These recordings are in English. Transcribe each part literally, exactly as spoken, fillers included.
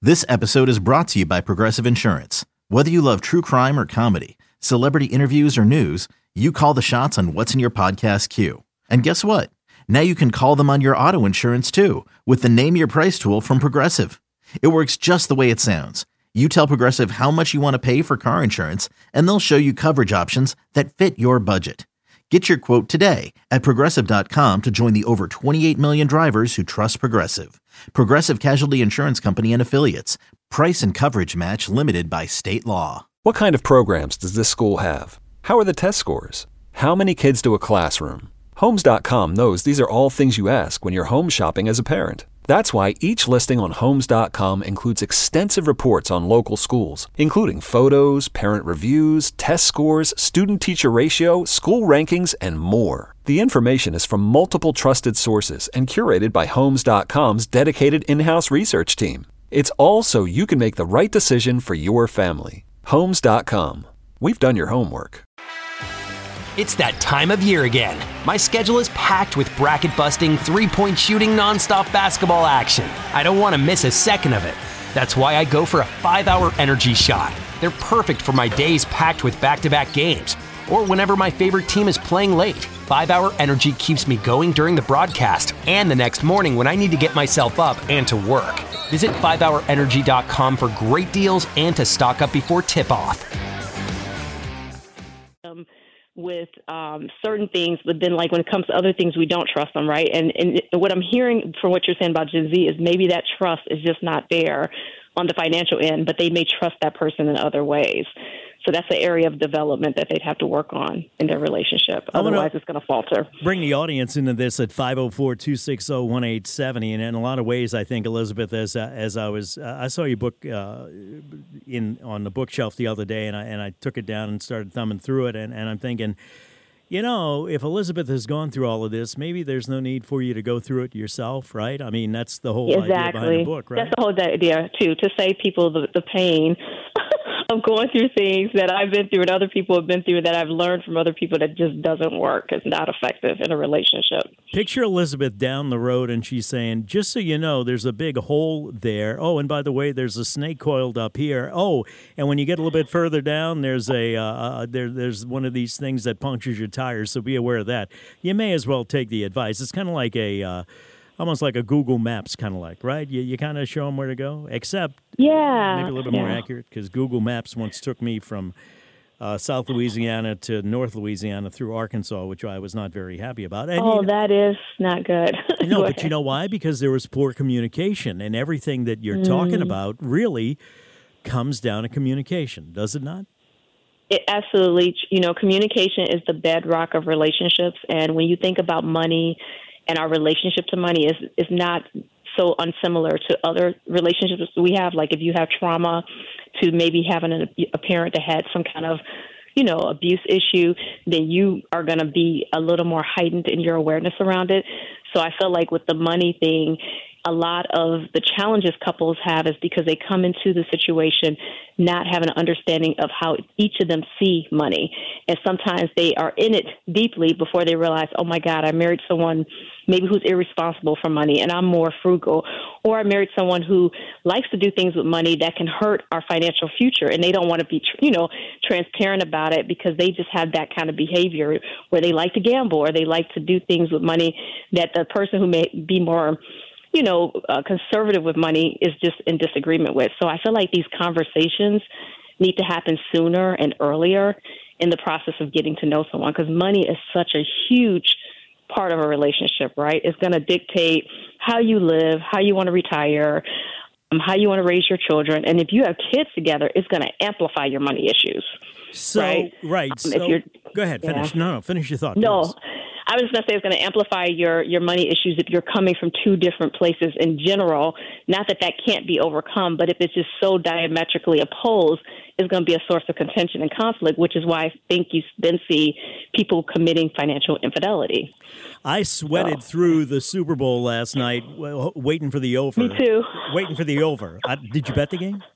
This episode is brought to you by Progressive Insurance. Whether you love true crime or comedy, celebrity interviews or news, you call the shots on what's in your podcast queue. And guess what? Now you can call them on your auto insurance too with the Name Your Price tool from Progressive. It works just the way it sounds. You tell Progressive how much you want to pay for car insurance, and they'll show you coverage options that fit your budget. Get your quote today at Progressive dot com to join the over twenty-eight million drivers who trust Progressive. Progressive Casualty Insurance Company and Affiliates. Price and coverage match limited by state law. What kind of programs does this school have? How are the test scores? How many kids to a classroom? Homes dot com knows these are all things you ask when you're home shopping as a parent. That's why each listing on Homes dot com includes extensive reports on local schools, including photos, parent reviews, test scores, student-teacher ratio, school rankings, and more. The information is from multiple trusted sources and curated by Homes dot com's dedicated in-house research team. It's all so you can make the right decision for your family. Homes dot com. We've done your homework. It's that time of year again. My schedule is packed with bracket-busting, three-point shooting, nonstop basketball action. I don't want to miss a second of it. That's why I go for a five-hour energy shot. They're perfect for my days packed with back-to-back games, or whenever my favorite team is playing late. five-hour energy keeps me going during the broadcast and the next morning when I need to get myself up and to work. Visit five hour energy dot com for great deals and to stock up before tip-off. Um, with um, certain things, but then like when it comes to other things, we don't trust them, right? And, and what I'm hearing from what you're saying about Gen Z is maybe that trust is just not there on the financial end, but they may trust that person in other ways. So that's the area of development that they'd have to work on in their relationship. Otherwise, it's going to falter. Bring the audience into this at five oh four, two six oh, one eight seven oh. And in a lot of ways, I think, Elizabeth, as uh, as I was, uh, I saw your book uh, in on the bookshelf the other day, and I and I took it down and started thumbing through it, and, and I'm thinking, you know, if Elizabeth has gone through all of this, maybe there's no need for you to go through it yourself, right? I mean, that's the whole exactly. idea behind the book, right? That's the whole idea, too, to save people the, the pain of going through things that I've been through and other people have been through that I've learned from other people that just doesn't work. It's not effective in a relationship. Picture Elizabeth down the road and she's saying, just so you know, there's a big hole there. Oh, and by the way, there's a snake coiled up here. Oh, and when you get a little bit further down, there's a uh, uh, there there's one of these things that punctures your tires, so be aware of that. You may as well take the advice. It's kind of like a... Uh, Almost like a Google Maps kind of like, right? You you kind of show them where to go, except yeah, maybe a little bit yeah. more accurate, because Google Maps once took me from uh, South Louisiana to North Louisiana through Arkansas, which I was not very happy about. And, oh, you know, that is not good. No, but you know why? Because there was poor communication, and everything that you're mm. talking about really comes down to communication, does it not? It absolutely. You know, communication is the bedrock of relationships, and when you think about money and our relationship to money is is not so unsimilar to other relationships we have. Like if you have trauma to maybe having a, a parent that had some kind of, you know, abuse issue, then you are going to be a little more heightened in your awareness around it. So I feel like with the money thing, a lot of the challenges couples have is because they come into the situation not having an understanding of how each of them see money. And sometimes they are in it deeply before they realize, oh, my God, I married someone maybe who's irresponsible for money and I'm more frugal. Or I married someone who likes to do things with money that can hurt our financial future. And they don't want to be, you know, transparent about it because they just have that kind of behavior where they like to gamble or they like to do things with money that the person who may be more you know, uh, conservative with money is just in disagreement with. So I feel like these conversations need to happen sooner and earlier in the process of getting to know someone because money is such a huge part of a relationship, right? It's going to dictate how you live, how you want to retire, um, how you want to raise your children. And if you have kids together, it's going to amplify your money issues. So, right. right. Um, so, if you're, go ahead. Finish. Yeah. No, no, finish your thought. No. Please. I was going to say it's going to amplify your, your money issues if you're coming from two different places in general. Not that that can't be overcome, but if it's just so diametrically opposed, it's going to be a source of contention and conflict, which is why I think you then see people committing financial infidelity. I sweated so. through the Super Bowl last night waiting for the over. Me too. Waiting for the over. I, did you bet the game?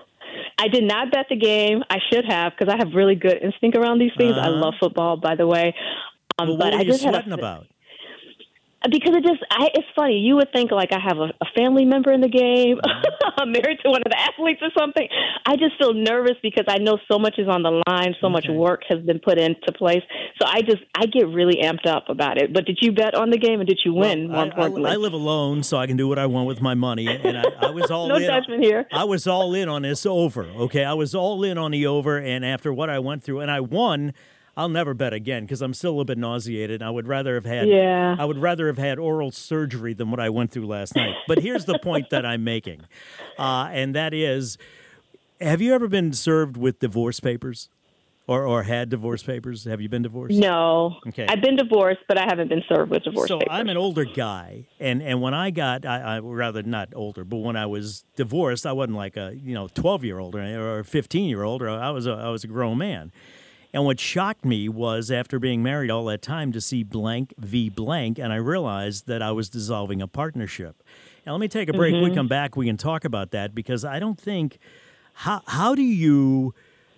I did not bet the game. I should have because I have really good instinct around these things. Uh-huh. I love football, by the way. Um, well, but what were I you just sweating had a, about? Because it just, I, it's funny. You would think like I have a, a family member in the game. Mm-hmm. I'm married to one of the athletes or something. I just feel nervous because I know so much is on the line. So okay. much work has been put into place. So I just, I get really amped up about it. But did you bet on the game and did you win? Well, more I, I, I live alone, so I can do what I want with my money. And I, I was all no in. No judgment here. I was all in on this over. Okay, I was all in on the over. And after what I went through, and I won. I'll never bet again because I'm still a little bit nauseated. I would rather have had yeah. I would rather have had oral surgery than what I went through last night. But here's the point that I'm making, uh, and that is, have you ever been served with divorce papers, or or had divorce papers? Have you been divorced? No. Okay. I've been divorced, but I haven't been served with divorce so papers. So I'm an older guy, and, and when I got, I, I rather not older, but when I was divorced, I wasn't like a you know twelve year old or or fifteen year old, or I was a, I was a grown man. And what shocked me was, after being married all that time, to see blank v. blank, and I realized that I was dissolving a partnership. Now, let me take a break. Mm-hmm. When we come back, we can talk about that, because I don't think, how how do you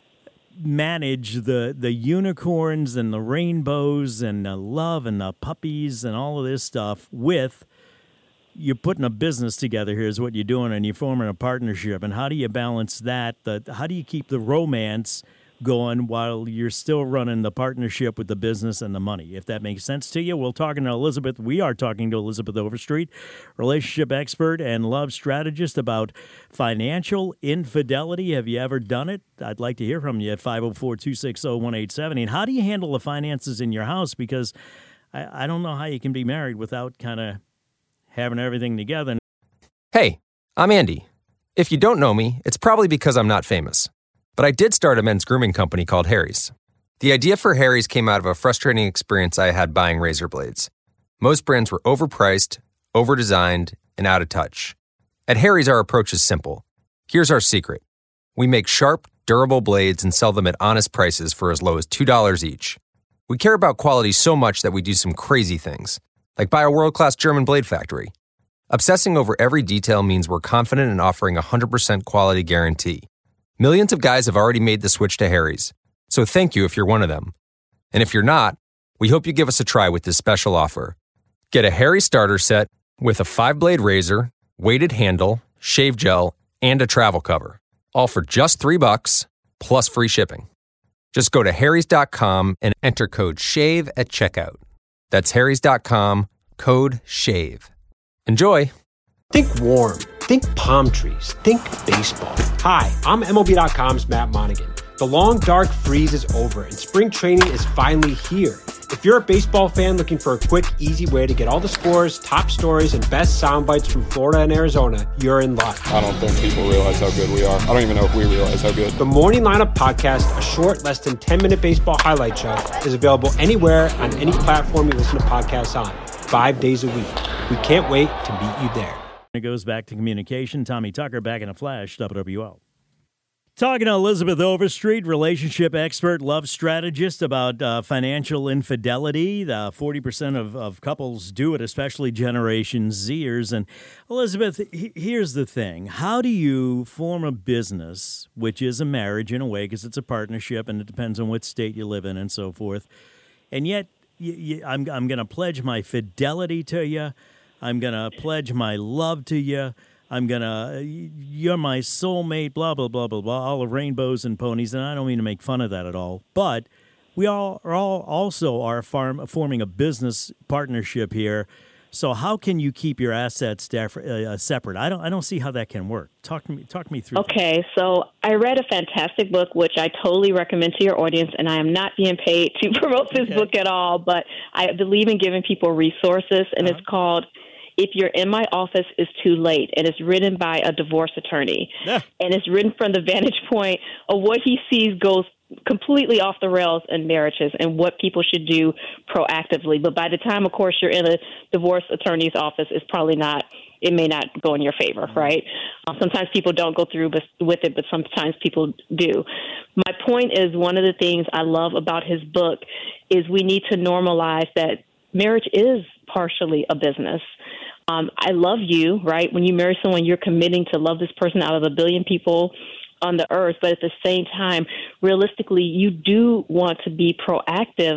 manage the the unicorns and the rainbows and the love and the puppies and all of this stuff with, you're putting a business together, here's what you're doing, and you're forming a partnership, and how do you balance that? The, how do you keep the romance going while you're still running the partnership with the business and the money? If that makes sense to you, we're talking to Elizabeth. We are talking to Elizabeth Overstreet, relationship expert and love strategist, about financial infidelity. Have you ever done it? I'd like to hear from you at five oh four, two six oh, one eight seven oh. And how do you handle the finances in your house? Because I, I don't know how you can be married without kind of having everything together. Hey, I'm Andy. If you don't know me, it's probably because I'm not famous. But I did start a men's grooming company called Harry's. The idea for Harry's came out of a frustrating experience I had buying razor blades. Most brands were overpriced, overdesigned, and out of touch. At Harry's, our approach is simple. Here's our secret. We make sharp, durable blades and sell them at honest prices for as low as two dollars each. We care about quality so much that we do some crazy things, like buy a world-class German blade factory. Obsessing over every detail means we're confident in offering a one hundred percent quality guarantee. Millions of guys have already made the switch to Harry's, so thank you if you're one of them. And if you're not, we hope you give us a try with this special offer. Get a Harry's starter set with a five-blade razor, weighted handle, shave gel, and a travel cover, all for just three bucks, plus free shipping. Just go to harrys dot com and enter code SHAVE at checkout. That's harrys dot com, code SHAVE. Enjoy! Think warm. Think palm trees. Think baseball. Hi, I'm M L B dot com's Matt Monaghan. The long, dark freeze is over, and spring training is finally here. If you're a baseball fan looking for a quick, easy way to get all the scores, top stories, and best sound bites from Florida and Arizona, you're in luck. I don't think people realize how good we are. I don't even know if we realize how good. The Morning Lineup Podcast, a short, less than ten-minute baseball highlight show, is available anywhere on any platform you listen to podcasts on, five days a week. We can't wait to meet you there. It goes back to communication. Tommy Tucker back in a flash, W W L. Talking to Elizabeth Overstreet, relationship expert, love strategist, about uh, financial infidelity. The forty percent of, of couples do it, especially Generation Zers. And Elizabeth, he, here's the thing. How do you form a business, which is a marriage in a way, because it's a partnership and it depends on what state you live in and so forth, and yet you, you, I'm, I'm going to pledge my fidelity to you. I'm going to pledge my love to you. I'm going to, you're my soulmate, blah, blah, blah, blah, blah, all the rainbows and ponies. And I don't mean to make fun of that at all. But we all are all also are farm, forming a business partnership here. So how can you keep your assets staff, uh, separate? I don't I don't see how that can work. Talk to me, talk me through Okay, that. So I read a fantastic book, which I totally recommend to your audience, and I am not being paid to promote this okay. book at all, but I believe in giving people resources, and uh-huh. it's called If You're in My Office, It's Too Late, and it's written by a divorce attorney. Yeah. And it's written from the vantage point of what he sees goes completely off the rails in marriages and what people should do proactively. But by the time, of course, you're in a divorce attorney's office, it's probably not, it may not go in your favor, mm-hmm. right? Uh, sometimes people don't go through with it, but sometimes people do. My point is, one of the things I love about his book is we need to normalize that marriage is partially a business. Um, I love you, right? When you marry someone, you're committing to love this person out of a billion people on the earth. But at the same time, realistically, you do want to be proactive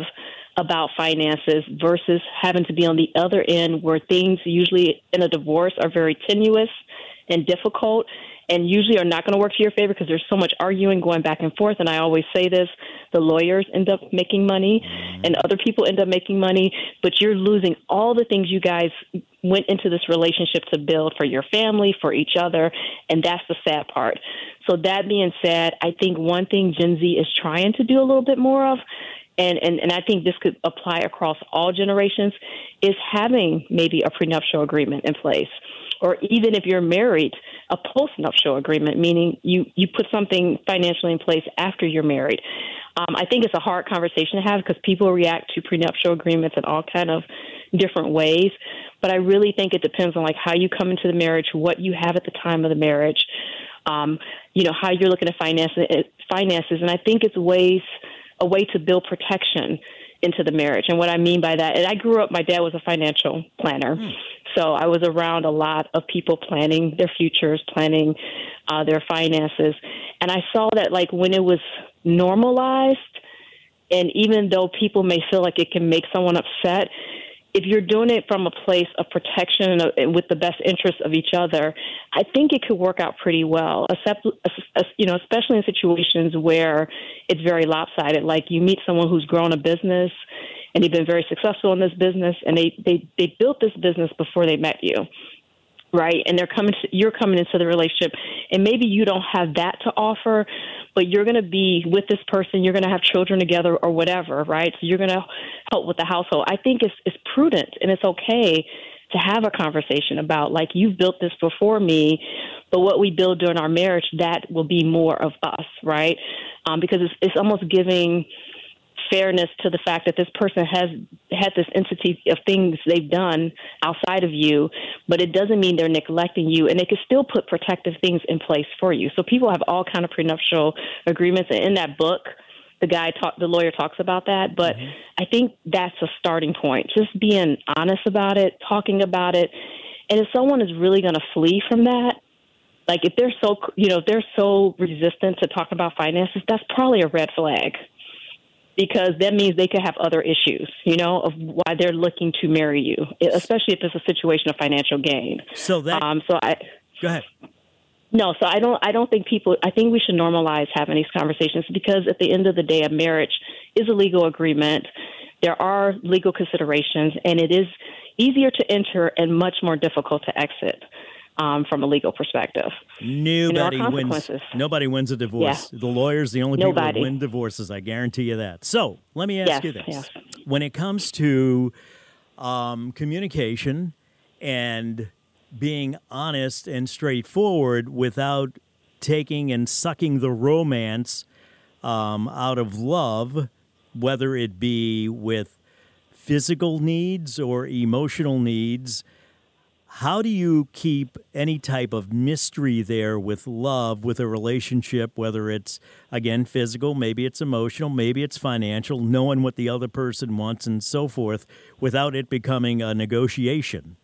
about finances versus having to be on the other end where things usually in a divorce are very tenuous and difficult and usually are not going to work to your favor because there's so much arguing going back and forth. And I always say this, the lawyers end up making money and other people end up making money, but you're losing all the things you guys went into this relationship to build for your family, for each other, and that's the sad part. So that being said, I think one thing Gen Z is trying to do a little bit more of, and, and, and I think this could apply across all generations, is having maybe a prenuptial agreement in place. Or even if you're married, a postnuptial agreement, meaning you, you put something financially in place after you're married. Um, I think it's a hard conversation to have because people react to prenuptial agreements in all kind of different ways. But I really think it depends on like how you come into the marriage, what you have at the time of the marriage, um, you know, how you're looking at finances, finances. And I think it's ways a way to build protection into the marriage. And what I mean by that, and I grew up, my dad was a financial planner. Mm. So I was around a lot of people planning their futures, planning uh, their finances. And I saw that like when it was normalized, and even though people may feel like it can make someone upset, if you're doing it from a place of protection and with the best interests of each other, I think it could work out pretty well, except, you know, especially in situations where it's very lopsided. Like you meet someone who's grown a business and they've been very successful in this business, and they, they, they built this business before they met you, right? And they're coming to, you're coming into the relationship, and maybe you don't have that to offer, but you're going to be with this person, you're going to have children together or whatever, right? So you're going to help with the household. I think it's, it's prudent and it's okay to have a conversation about, like, you've built this before me, but what we build during our marriage, that will be more of us, right? Um, because it's, it's almost giving fairness to the fact that this person has had this entity of things they've done outside of you, but it doesn't mean they're neglecting you, and they can still put protective things in place for you. So people have all kind of prenuptial agreements, and in that book, the guy, talk, the lawyer talks about that, but mm-hmm. I think that's a starting point, just being honest about it, talking about it, and if someone is really going to flee from that, like if they're so, you know, if they're so resistant to talk about finances, that's probably a red flag. Because that means they could have other issues, you know, of why they're looking to marry you, especially if it's a situation of financial gain. So that. Um, so I. Go ahead. No, so I don't. I don't think people. I think we should normalize having these conversations because at the end of the day, a marriage is a legal agreement. There are legal considerations, and it is easier to enter and much more difficult to exit. Um, from a legal perspective. Nobody you know, wins. Nobody wins a divorce. Yeah. The lawyer's the only Nobody. people who win divorces. I guarantee you that. So let me ask yes, you this: yes. when it comes to um, communication and being honest and straightforward without taking and sucking the romance um, out of love, whether it be with physical needs or emotional needs. How do you keep any type of mystery there with love, with a relationship, whether it's, again, physical, maybe it's emotional, maybe it's financial, knowing what the other person wants and so forth, without it becoming a negotiation?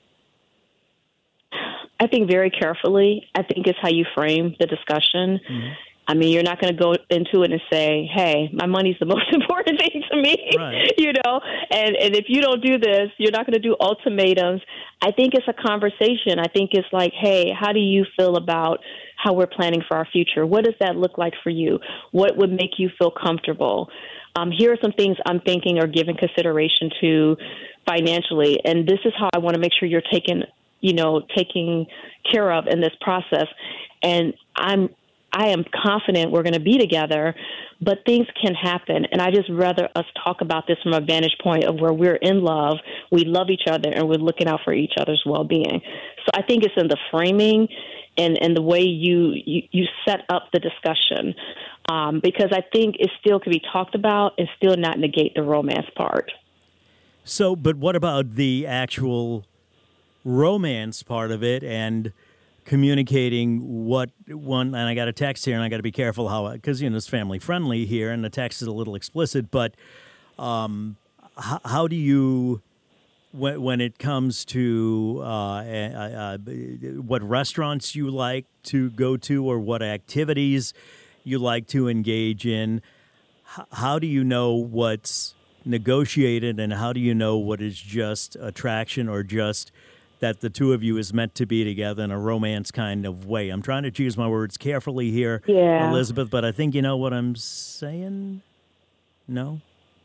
I think very carefully. I think it's how you frame the discussion. Mm-hmm. I mean, you're not going to go into it and say, hey, my money's the most important thing to me, right. you know, and, and if you don't do this, you're not going to do ultimatums. I think it's a conversation. I think it's like, hey, how do you feel about how we're planning for our future? What does that look like for you? What would make you feel comfortable? Um, here are some things I'm thinking or giving consideration to financially, and this is how I want to make sure you're taking, you know, taking care of in this process. And I'm I am confident we're going to be together, but things can happen. And I just rather us talk about this from a vantage point of where we're in love, we love each other, and we're looking out for each other's well-being. So I think it's in the framing and, and the way you, you, you set up the discussion, um, because I think it still can be talked about and still not negate the romance part. So, but what about the actual romance part of it and communicating what one, and I got a text here, and I got to be careful how, because, you know, it's family friendly here, and the text is a little explicit, but um, how, how do you, when, when it comes to uh, uh, uh, what restaurants you like to go to or what activities you like to engage in, how, how do you know what's negotiated, and how do you know what is just attraction or just that the two of you is meant to be together in a romance kind of way? I'm trying to choose my words carefully here, yeah. Elizabeth, but I think you know what I'm saying. No?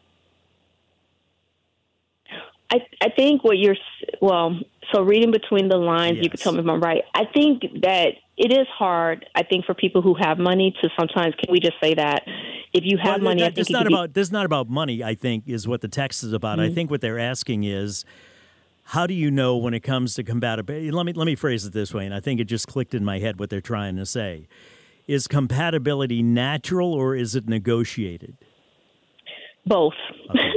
I, I think what you're, well, so reading between the lines, yes. you can tell me if I'm right. I think that it is hard, I think, for people who have money to sometimes, can we just say that? If you have well, money, that, I think it's it not could about, this is not about money, I think, is what the text is about. Mm-hmm. I think what they're asking is, how do you know when it comes to compatibility? Let me, let me phrase it this way, and I think it just clicked in my head what they're trying to say. Is compatibility natural or is it negotiated? Both. Okay.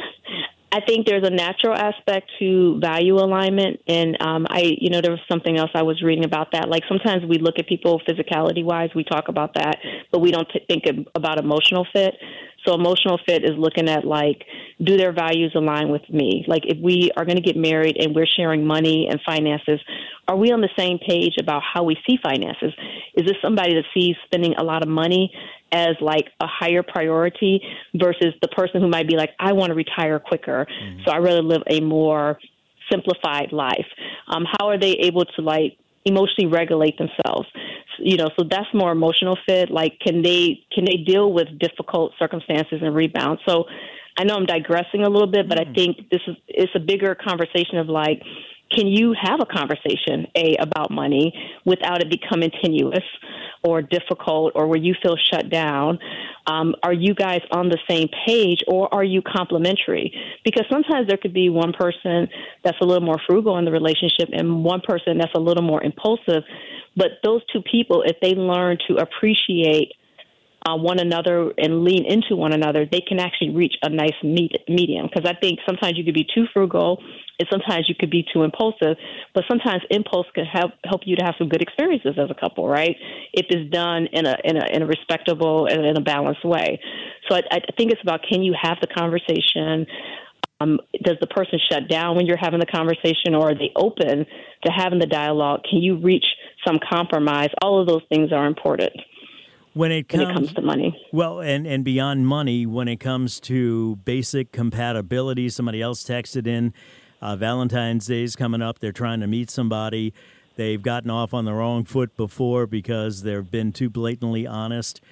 I think there's a natural aspect to value alignment. And um, I, you know, there was something else I was reading about that. Like sometimes we look at people physicality wise, we talk about that, but we don't t- think about emotional fit. So emotional fit is looking at like, do their values align with me? Like if we are going to get married and we're sharing money and finances, are we on the same page about how we see finances? Is this somebody that sees spending a lot of money as like a higher priority versus the person who might be like, I want to retire quicker, mm-hmm. so I rather live a more simplified life? Um, how are they able to like emotionally regulate themselves? You know, so that's more emotional fit. Like, can they can they deal with difficult circumstances and rebound? So I know I'm digressing a little bit, but mm-hmm. I think this is it's a bigger conversation of like, can you have a conversation, A, about money without it becoming tenuous or difficult or where you feel shut down? Um, are you guys on the same page or are you complementary? Because sometimes there could be one person that's a little more frugal in the relationship and one person that's a little more impulsive. But those two people, if they learn to appreciate Uh, one another and lean into one another, they can actually reach a nice med- medium. Because I think sometimes you could be too frugal and sometimes you could be too impulsive, but sometimes impulse can help help you to have some good experiences as a couple, right? If it's done in a in a, in a respectable and in a balanced way. So I, I think it's about, can you have the conversation? Um, does the person shut down when you're having the conversation, or are they open to having the dialogue? Can you reach some compromise? All of those things are important. When it, comes, when it comes to money. Well, and, and beyond money, when it comes to basic compatibility, somebody else texted in, uh, Valentine's Day is coming up. They're trying to meet somebody. They've gotten off on the wrong foot before because they've been too blatantly honest.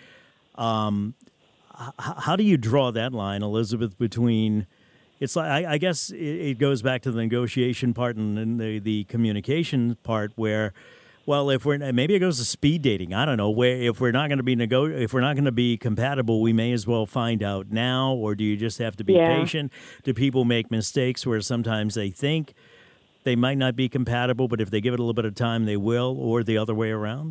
Um, h- how do you draw that line, Elizabeth, between... It's like, I, I guess it, it goes back to the negotiation part and, and the, the communication part where... Well, if we're maybe it goes to speed dating. I don't know where if we're not going to be nego- if we're not going to be compatible, we may as well find out now. Or do you just have to be yeah. patient? Do people make mistakes where sometimes they think they might not be compatible, but if they give it a little bit of time, they will, or the other way around?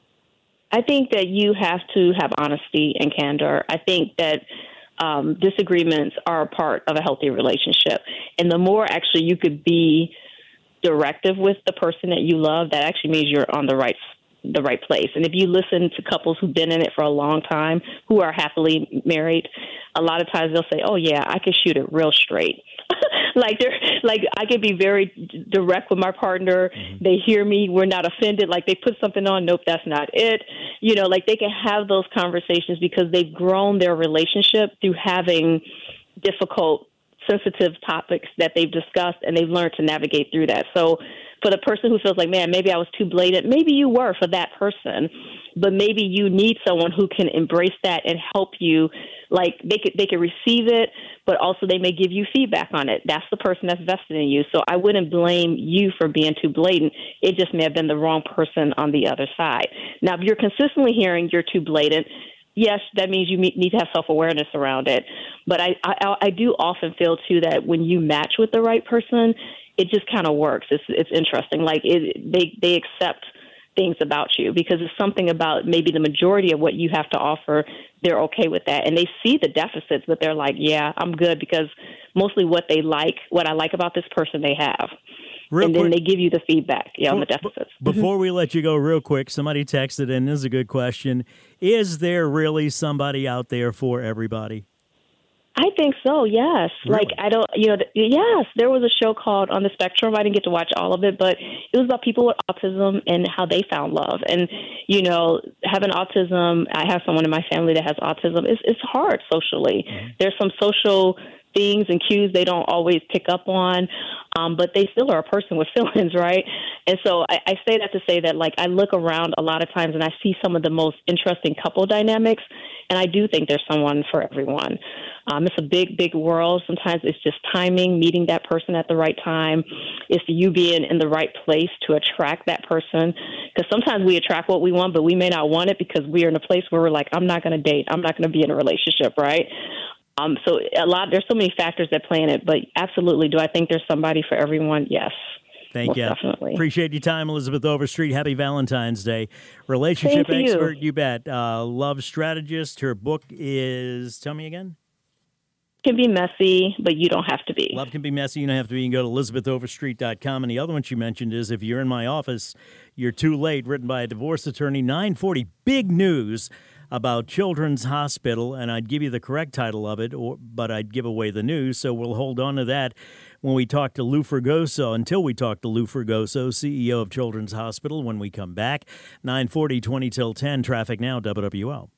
I think that you have to have honesty and candor. I think that um, disagreements are a part of a healthy relationship, and the more actually you could be directive with the person that you love, that actually means you're on the right the right place. And if you listen to couples who've been in it for a long time, who are happily married, a lot of times they'll say, oh yeah, I can shoot it real straight. like they're like I can be very direct with my partner. Mm-hmm. They hear me, we're not offended. Like they put something on, nope, that's not it. You know, like they can have those conversations because they've grown their relationship through having difficult, sensitive topics that they've discussed, and they've learned to navigate through that. So for the person who feels like, man, maybe I was too blatant, maybe you were for that person, but maybe you need someone who can embrace that and help you. Like they could, they could receive it, but also they may give you feedback on it. That's the person that's vested in you. So I wouldn't blame you for being too blatant. It just may have been the wrong person on the other side. Now, if you're consistently hearing you're too blatant, yes, that means you need to have self-awareness around it. But I, I, I do often feel, too, that when you match with the right person, it just kind of works. It's it's interesting. Like, it, they, they accept things about you because it's something about maybe the majority of what you have to offer, they're okay with that. And they see the deficits, but they're like, yeah, I'm good because mostly what they like, what I like about this person they have. Real and then quick, they give you the feedback yeah, on the deficits. Before mm-hmm. we let you go, real quick, somebody texted in. This is a good question. Is there really somebody out there for everybody? I think so, yes. Really? Like, I don't, you know, yes, there was a show called On the Spectrum. I didn't get to watch all of it, but it was about people with autism and how they found love. And, you know, having autism, I have someone in my family that has autism. It's, it's hard socially. Mm-hmm. There's some social things and cues they don't always pick up on, um, but they still are a person with feelings, right? And so I, I say that to say that, like, I look around a lot of times and I see some of the most interesting couple dynamics, and I do think there's someone for everyone. Um, it's a big, big world. Sometimes it's just timing, meeting that person at the right time. It's you being in the right place to attract that person. Because sometimes we attract what we want, but we may not want it because we are in a place where we're like, I'm not going to date. I'm not going to be in a relationship, right? Um, so a lot, there's so many factors that play in it. But absolutely, do I think there's somebody for everyone? Yes. Thank Most you. Definitely. Appreciate your time, Elizabeth Overstreet. Happy Valentine's Day. Relationship Same to expert, you. you bet. Uh, love strategist. Her book is, tell me again. Can be messy, but you don't have to be. Love can be messy. You don't have to be. You can go to elizabeth overstreet dot com. And the other one she mentioned is If You're in My Office, You're Too Late, written by a divorce attorney. nine forty, big news about Children's Hospital, and I'd give you the correct title of it, or, but I'd give away the news, so we'll hold on to that when we talk to Lou Fregoso, until we talk to Lou Fregoso, C E O of Children's Hospital, when we come back. nine forty, twenty till ten, traffic now, W W L.